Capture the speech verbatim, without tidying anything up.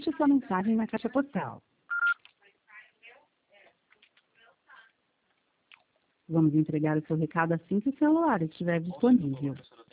Deixe sua mensagem na caixa postal. Vamos entregar o seu recado assim que o celular estiver disponível.